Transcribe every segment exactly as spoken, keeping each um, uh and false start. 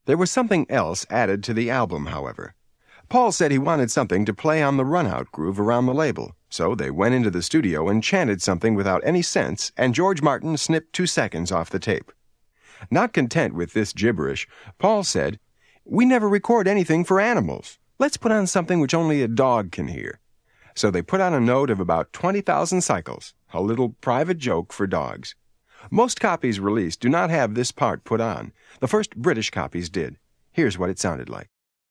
There was something else added to the album, however. Paul said he wanted something to play on the run-out groove around the label, so they went into the studio and chanted something without any sense, and George Martin snipped two seconds off the tape. Not content with this gibberish, Paul said, "We never record anything for animals. Let's put on something which only a dog can hear." So they put on a note of about twenty thousand cycles, a little private joke for dogs. Most copies released do not have this part put on. The first British copies did. Here's what it sounded like.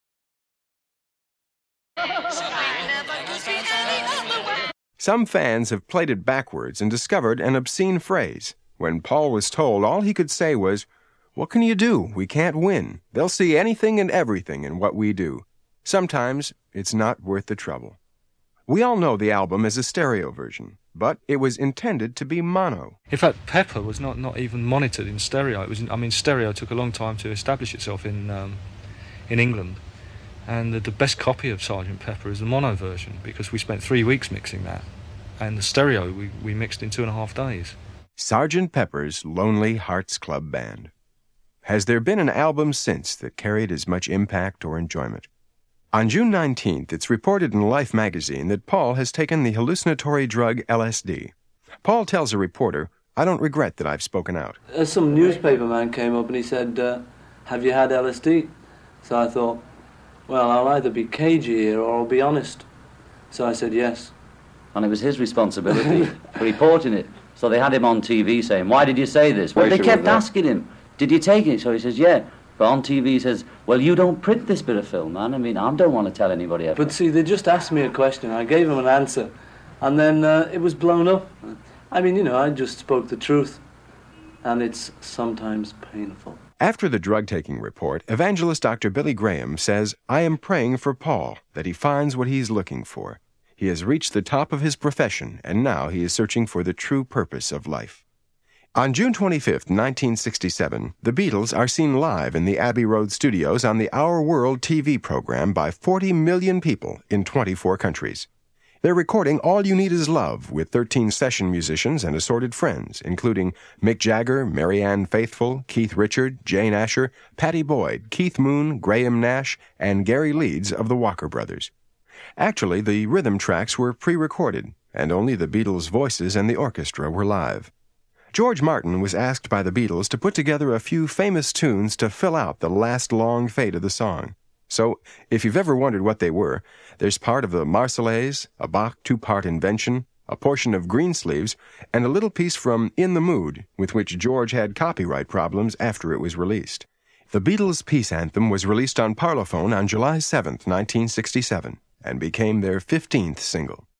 Some fans have played it backwards and discovered an obscene phrase. When Paul was told, all he could say was, "What can you do? We can't win. They'll see anything and everything in what we do. Sometimes it's not worth the trouble." We all know the album is a stereo version, but it was intended to be mono. In fact, Pepper was not, not even monitored in stereo. It was, I mean, stereo took a long time to establish itself in um, in England. And the, the best copy of Sergeant Pepper is the mono version, because we spent three weeks mixing that. And the stereo we, we mixed in two and a half days. Sergeant Pepper's Lonely Hearts Club Band. Has there been an album since that carried as much impact or enjoyment? On June nineteenth, it's reported in Life magazine that Paul has taken the hallucinatory drug L S D. Paul tells a reporter, "I don't regret that I've spoken out." Uh, some newspaper man came up and he said, uh, "Have you had L S D?" So I thought, well, I'll either be cagey here or I'll be honest. So I said yes. And it was his responsibility for reporting it. So they had him on T V saying, "Why did you say this?" Well, they kept asking him, "Did you take it?" So he says, "Yeah." But on T V he says, "Well, you don't print this bit of film, man. I mean, I don't want to tell anybody ever." But see, they just asked me a question. I gave them an answer. And then uh, it was blown up. I mean, you know, I just spoke the truth. And it's sometimes painful. After the drug-taking report, evangelist Doctor Billy Graham says, "I am praying for Paul, that he finds what he's looking for. He has reached the top of his profession, and now he is searching for the true purpose of life." On June twenty-fifth, nineteen sixty-seven, the Beatles are seen live in the Abbey Road studios on the Our World T V program by forty million people in twenty-four countries. They're recording All You Need Is Love with thirteen session musicians and assorted friends, including Mick Jagger, Marianne Faithfull, Keith Richard, Jane Asher, Pattie Boyd, Keith Moon, Graham Nash, and Gary Leeds of the Walker Brothers. Actually, the rhythm tracks were pre-recorded, and only the Beatles' voices and the orchestra were live. George Martin was asked by the Beatles to put together a few famous tunes to fill out the last long fade of the song. So, if you've ever wondered what they were, there's part of the Marseillaise, a Bach two-part invention, a portion of Greensleeves, and a little piece from In the Mood, with which George had copyright problems after it was released. The Beatles' peace anthem was released on Parlophone on July seventh, nineteen sixty-seven, and became their fifteenth single.